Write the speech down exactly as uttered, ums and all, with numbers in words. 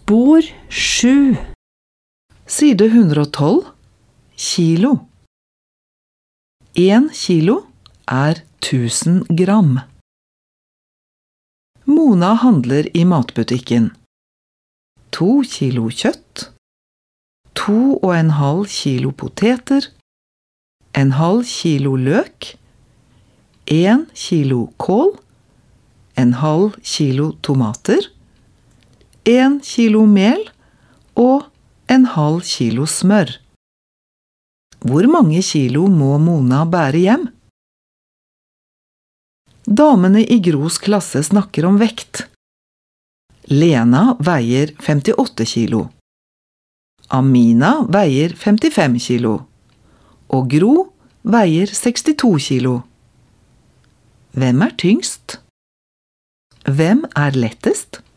Spor sju. Side one hundred twelve. Kilo. En kilo er tusen gram. Mona handler i matbutikken. To kilo kjøtt, to og en halv kilo poteter, en halv kilo løk, en kilo kål, en halv kilo tomater, en kilo mel og en halv kilo smør. Hvor mange kilo må Mona bære hjem? Damene i Gros klasse snakker om vekt. Lena veier femtiåtte kilo. Amina veier femtifem kilo. Og Gro veier sekstito kilo. Hvem er tyngst? Hvem er lettest?